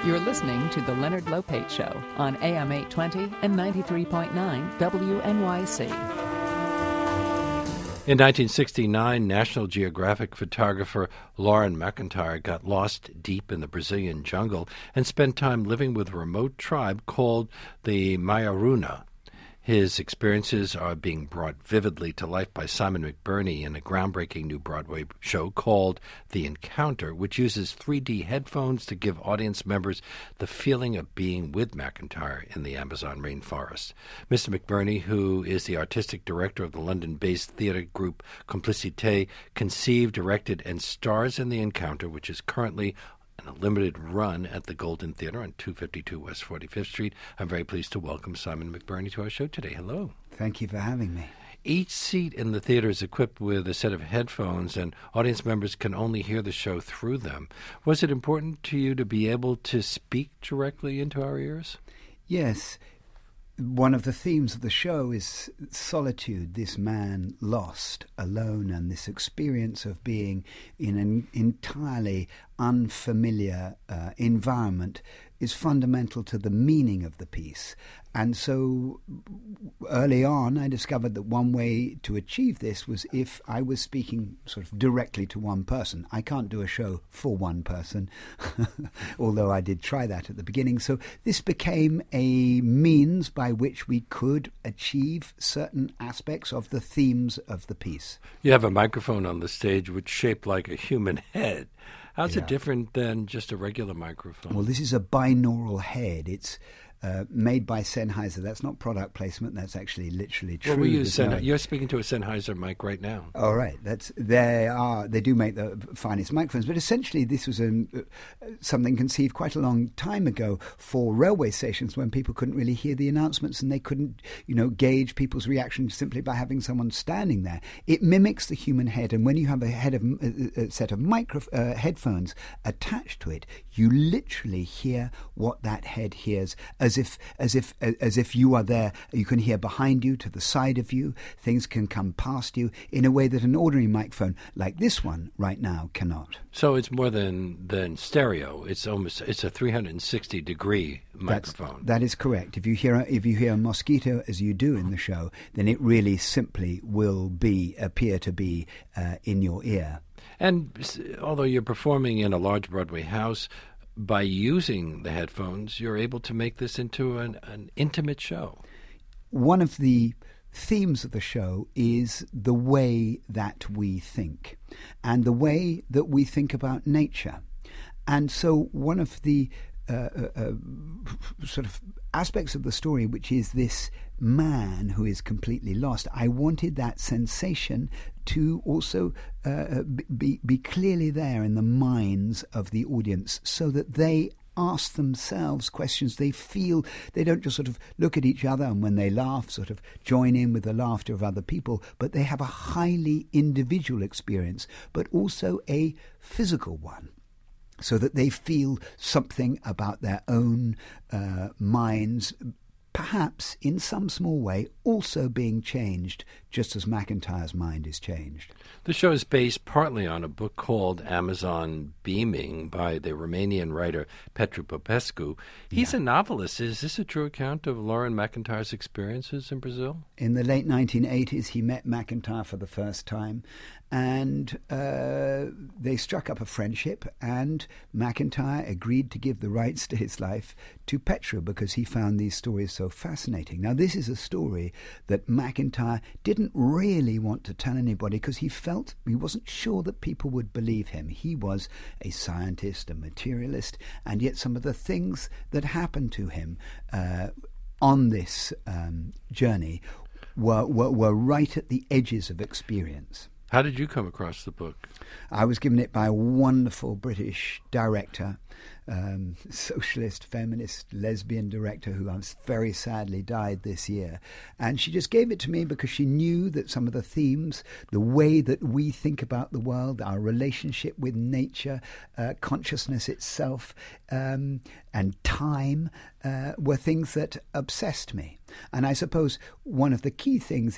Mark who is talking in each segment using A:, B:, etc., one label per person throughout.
A: You're listening to The Leonard Lopate Show on AM 820 and 93.9 WNYC.
B: In 1969, National Geographic photographer Lauren McIntyre got lost deep in the Brazilian jungle and spent time living with a remote tribe called the Mayaruna. His experiences are being brought vividly to life by Simon McBurney in a groundbreaking new Broadway show called The Encounter, which uses 3D headphones to give audience members the feeling of being with McIntyre in the Amazon rainforest. Mr. McBurney, who is the artistic director of the London-based theater group Complicité, conceived, directed, and stars in The Encounter, which is currently a limited run at the Golden Theater on 252 West 45th Street. I'm very pleased to welcome Simon McBurney to our show today. Hello.
C: Thank you for having me.
B: Each seat in the theater is equipped with a set of headphones, and audience members can only hear the show through them. Was it important to you to be able to speak directly into our ears?
C: Yes. One of the themes of the show is solitude, this man lost, alone, and this experience of being in an entirely unfamiliar environment is fundamental to the meaning of the piece. And so early on, I discovered that one way to achieve this was if I was speaking sort of directly to one person. I can't do a show for one person, although I did try that at the beginning. So this became a means by which we could achieve certain aspects of the themes of the piece.
B: You have a microphone on the stage which is shaped like a human head. How's it different than just a regular microphone?
C: Well, this is a binaural head. It's made by Sennheiser. That's not product placement. That's actually literally true.
B: Well, we use You're speaking to a Sennheiser mic right now.
C: All right. They do make the finest microphones. But essentially, this was something conceived quite a long time ago for railway stations when people couldn't really hear the announcements and they couldn't, gauge people's reaction simply by having someone standing there. It mimics the human head, and when you have a set of headphones attached to it, you literally hear what that head hears, as if you are there. You can hear behind you, to the side of you. Things can come past you in a way that an ordinary microphone like this one right now cannot.
B: So it's more than stereo. It's a 360-degree microphone.
C: That is correct. If you hear a mosquito as you do in the show, then it really simply will appear to be in your ear.
B: And although you're performing in a large Broadway house, by using the headphones, you're able to make this into an intimate show.
C: One of the themes of the show is the way that we think and the way that we think about nature. And so one of the sort of aspects of the story, which is this man who is completely lost, I wanted that sensation to also be clearly there in the minds of the audience, so that they ask themselves questions. They feel, they don't just sort of look at each other and when they laugh sort of join in with the laughter of other people, but they have a highly individual experience, but also a physical one, so that they feel something about their own minds, perhaps in some small way also being changed, just as McIntyre's mind is changed.
B: The show is based partly on a book called Amazon Beaming by the Romanian writer Petru Popescu. He's a novelist. Is this a true account of Lauren McIntyre's experiences in Brazil?
C: In the late 1980s, he met McIntyre for the first time, and they struck up a friendship, and McIntyre agreed to give the rights to his life to Petru because he found these stories so fascinating. Now, this is a story that McIntyre didn't really want to tell anybody because he wasn't sure that people would believe him. He was a scientist, a materialist, and yet some of the things that happened to him on this journey were right at the edges of experience.
B: How did you come across the book?
C: I was given it by a wonderful British director, socialist, feminist, lesbian director who very sadly died this year. And she just gave it to me because she knew that some of the themes, the way that we think about the world, our relationship with nature, consciousness itself, and time were things that obsessed me. And I suppose one of the key things is that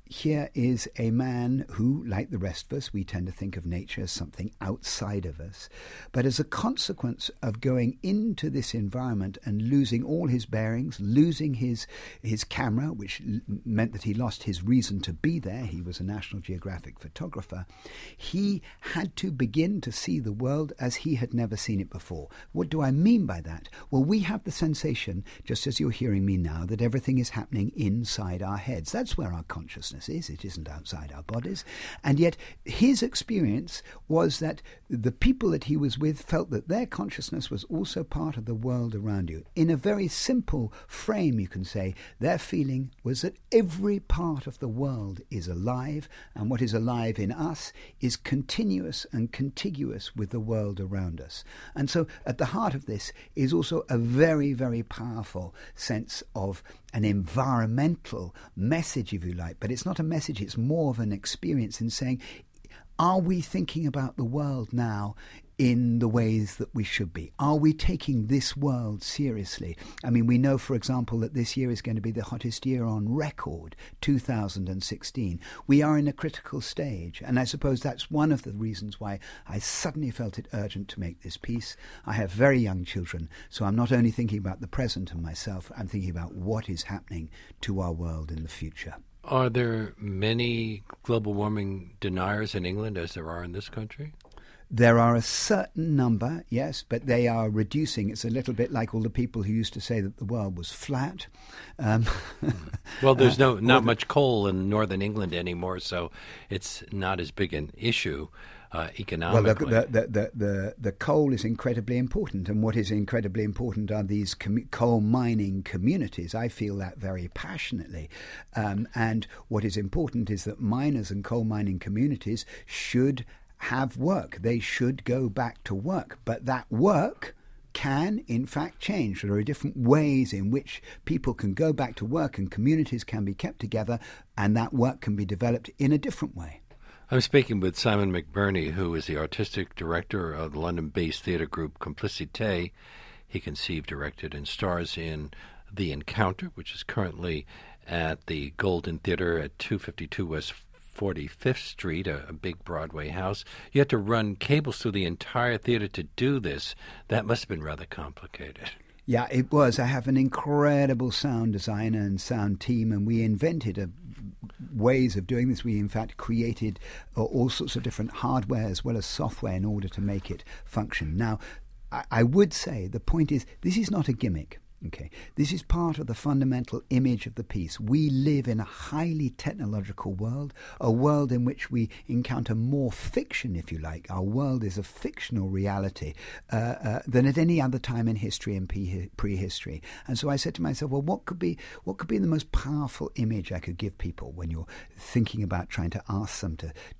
C: here is a man who, like the rest of us, we tend to think of nature as something outside of us. But as a consequence of going into this environment and losing all his bearings, losing his camera, which meant that he lost his reason to be there — he was a National Geographic photographer — he had to begin to see the world as he had never seen it before. What do I mean by that? Well, we have the sensation, just as you're hearing me now, that everything is happening inside our heads. That's where our consciousness is. It isn't outside our bodies. And yet his experience was that the people that he was with felt that their consciousness was also part of the world around you. In a very simple frame, you can say, their feeling was that every part of the world is alive, and what is alive in us is continuous and contiguous with the world around us. And so at the heart of this is also a very, very powerful sense of an environmental message, if you like. But it's not a message, it's more of an experience in saying, are we thinking about the world now in the ways that we should be? Are we taking this world seriously? I mean, we know, for example, that this year is going to be the hottest year on record, 2016. We are in a critical stage, and I suppose that's one of the reasons why I suddenly felt it urgent to make this piece. I have very young children, so I'm not only thinking about the present and myself, I'm thinking about what is happening to our world in the future.
B: Are there many global warming deniers in England as there are in this country?
C: There are a certain number, yes, but they are reducing. It's a little bit like all the people who used to say that the world was flat.
B: Well, there's not much coal in northern England anymore, so it's not as big an issue economically.
C: Well, the coal is incredibly important, and what is incredibly important are these coal mining communities. I feel that very passionately. And what is important is that miners and coal mining communities should have work. They should go back to work. But that work can, in fact, change. There are different ways in which people can go back to work and communities can be kept together, and that work can be developed in a different way.
B: I'm speaking with Simon McBurney, who is the artistic director of the London-based theatre group Complicité. He conceived, directed, and stars in The Encounter, which is currently at the Golden Theatre at 252 West 45th Street, a big Broadway house. You had to run cables through the entire theatre to do this. That must have been rather complicated.
C: Yeah, it was. I have an incredible sound designer and sound team, and we invented ways of doing this. We, in fact, created all sorts of different hardware as well as software in order to make it function. Now, I would say the point is, this is not a gimmick. Okay, this is part of the fundamental image of the piece. We live in a highly technological world, a world in which we encounter more fiction, if you like. Our world is a fictional reality than at any other time in history and prehistory. And so I said to myself, well, what could be the most powerful image I could give people when you're thinking about trying to ask them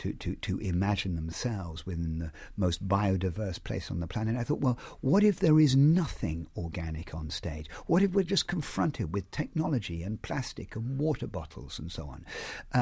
C: to imagine themselves within the most biodiverse place on the planet? I thought, well, what if there is nothing organic on stage? What if we're just confronted with technology and plastic and water bottles and so on?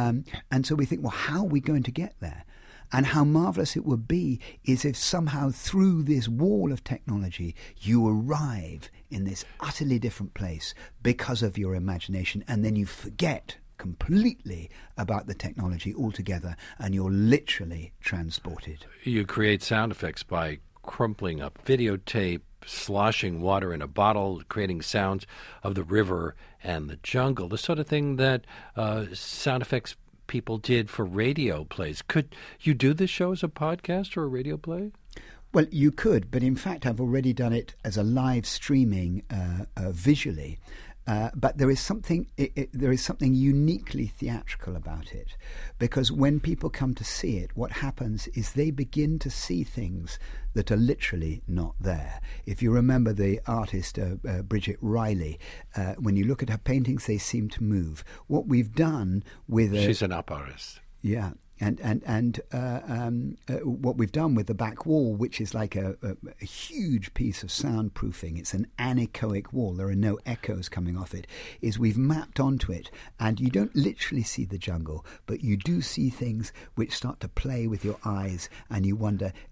C: And so we think, well, how are we going to get there? And how marvellous it would be is if somehow through this wall of technology you arrive in this utterly different place because of your imagination, and then you forget completely about the technology altogether and you're literally transported.
B: You create sound effects by crumpling up videotape, sloshing water in a bottle, creating sounds of the river and the jungle, the sort of thing that sound effects people did for radio plays. Could you do this show as a podcast or a radio play?
C: Well, you could, but in fact I've already done it as a live streaming visually. But there is something uniquely theatrical about it, because when people come to see it, what happens is they begin to see things that are literally not there. If you remember the artist Bridget Riley, when you look at her paintings, they seem to move. What we've done with
B: she's an op artist.
C: Yeah. And what we've done with the back wall, which is like a huge piece of soundproofing, it's an anechoic wall, there are no echoes coming off it, is we've mapped onto it, and you don't literally see the jungle, but you do see things which start to play with your eyes, and you wonder,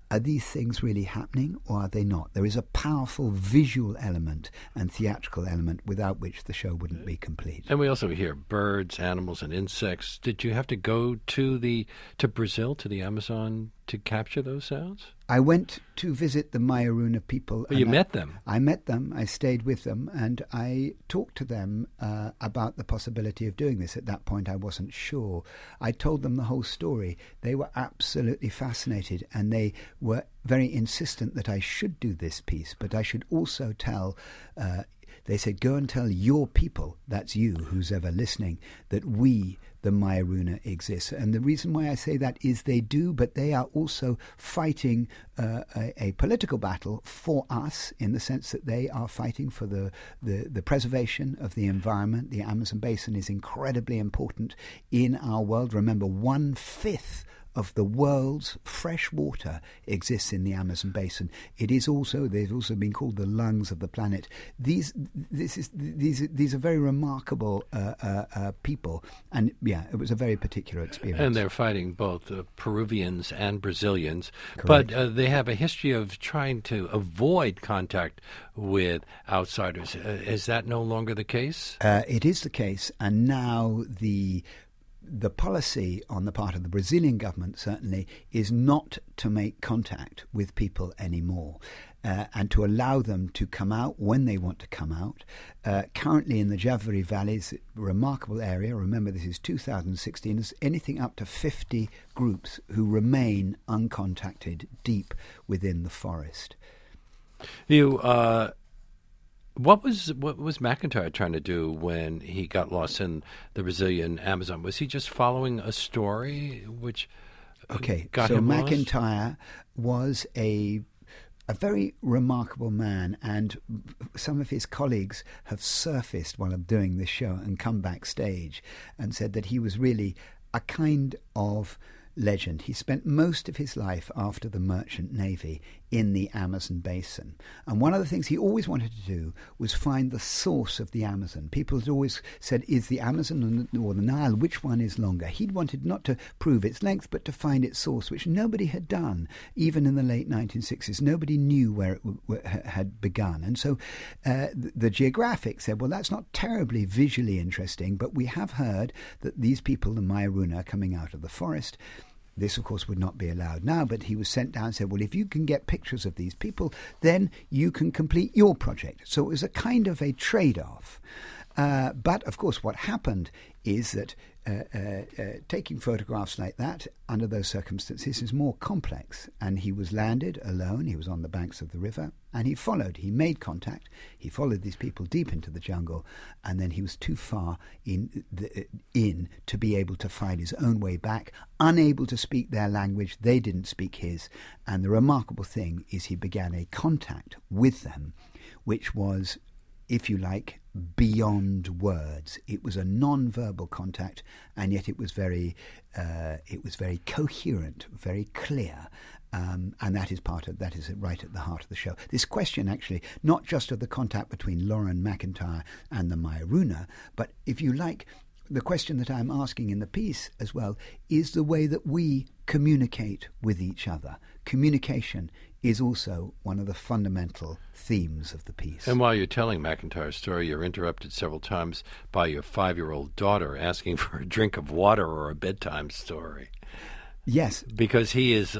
C: are these things really happening or are they not? There is a powerful visual element and theatrical element without which the show wouldn't be complete.
B: And we also hear birds, animals, and insects. Did you have to go to Brazil, to the Amazon, to capture those sounds?
C: I went to visit the Mayaruna people.
B: Well, you met them.
C: I met them. I stayed with them, and I talked to them about the possibility of doing this. At that point, I wasn't sure. I told them the whole story. They were absolutely fascinated, and they were very insistent that I should do this piece, but I should also tell... they said, go and tell your people, that's you, who's ever listening, that we, the Mayaruna, exist. And the reason why I say that is they do, but they are also fighting a political battle for us, in the sense that they are fighting for the preservation of the environment. The Amazon basin is incredibly important in our world. Remember, 1/5 of the world's fresh water exists in the Amazon basin. They've also been called the lungs of the planet. These are very remarkable people, and it was a very particular experience.
B: And they're fighting both Peruvians and Brazilians.
C: Correct.
B: But they have a history of trying to avoid contact with outsiders. Is that no longer the case?
C: It is the case, and now the policy on the part of the Brazilian government certainly is not to make contact with people anymore, and to allow them to come out when they want to come out. Currently in the Javari Valleys, remarkable area, remember this is 2016, there's anything up to 50 groups who remain uncontacted deep within the forest.
B: What was McIntyre trying to do when he got lost in the Brazilian Amazon? Was he just following a story which got him lost?
C: McIntyre was a very remarkable man, and some of his colleagues have surfaced while I'm doing this show and come backstage and said that he was really a kind of legend. He spent most of his life after the Merchant Navy in the Amazon basin. And one of the things he always wanted to do was find the source of the Amazon. People had always said, is the Amazon or the Nile, which one is longer? He'd wanted not to prove its length, but to find its source, which nobody had done. Even in the late 1960s, nobody knew where it had begun. And so the Geographic said, well, that's not terribly visually interesting, but we have heard that these people, the Mayaruna, are coming out of the forest. This, of course, would not be allowed now, but he was sent down and said, well, if you can get pictures of these people, then you can complete your project. So it was a kind of a trade-off. But, of course, what happened is that taking photographs like that under those circumstances is more complex. And he was landed alone. He was on the banks of the river, and he followed. He made contact. He followed these people deep into the jungle, and then he was too far in to be able to find his own way back, unable to speak their language. They didn't speak his. And the remarkable thing is he began a contact with them, which was, if you like, beyond words. It was a non-verbal contact, and yet it was very coherent, very clear, and that is right at the heart of the show. This question, actually, not just of the contact between Lauren McIntyre and the Mayaruna, but if you like, the question that I'm asking in the piece as well is the way that we communicate with each other. Communication is also one of the fundamental themes of the piece.
B: And while you're telling McIntyre's story, you're interrupted several times by your 5-year-old daughter asking for a drink of water or a bedtime story.
C: Yes.
B: Because he is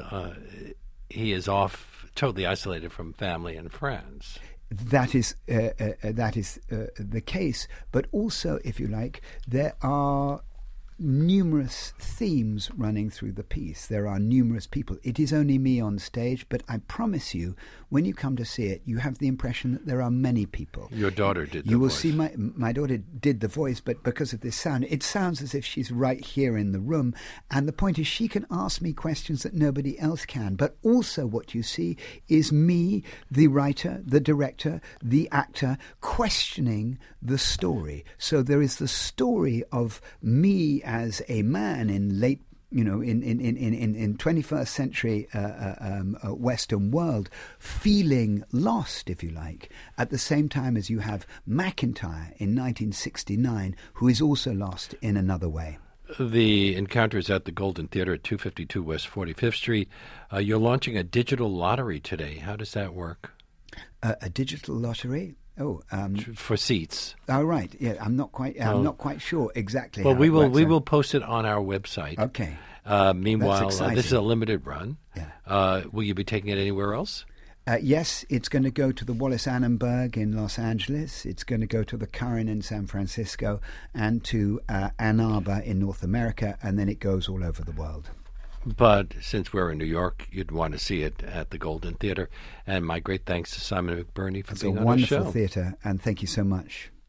B: off, totally isolated from family and friends.
C: That is the case. But also, if you like, there are numerous themes running through the piece. There are numerous people. It is only me on stage, but I promise you, when you come to see it, you have the impression that there are many people.
B: Your daughter did the voice.
C: You will see my daughter did the voice, but because of this sound, it sounds as if she's right here in the room. And the point is, she can ask me questions that nobody else can. But also what you see is me, the writer, the director, the actor, questioning the story. So there is the story of me as a man in late, in 21st century Western world, feeling lost, if you like, at the same time as you have McIntyre in 1969, who is also lost in another way.
B: The encounter is at the Golden Theater at 252 West 45th Street. You're launching a digital lottery today. How does that work?
C: A digital lottery? Oh,
B: for seats.
C: Oh, right. Yeah, I'm not quite sure exactly.
B: Well,
C: how
B: we
C: it
B: will
C: works.
B: we will post it on our website.
C: Okay.
B: Meanwhile,
C: That's exciting.
B: this is a limited run.
C: Yeah.
B: Will you be taking it anywhere else?
C: Yes, it's going to go to the Wallis Annenberg in Los Angeles. It's going to go to the Curran in San Francisco and to Ann Arbor in North America, and then it goes all over the world.
B: But since we're in New York, you'd want to see it at the Golden Theater. And my great thanks to Simon McBurney for
C: It's
B: being
C: a
B: on our show.
C: wonderful theatre, and thank you so much.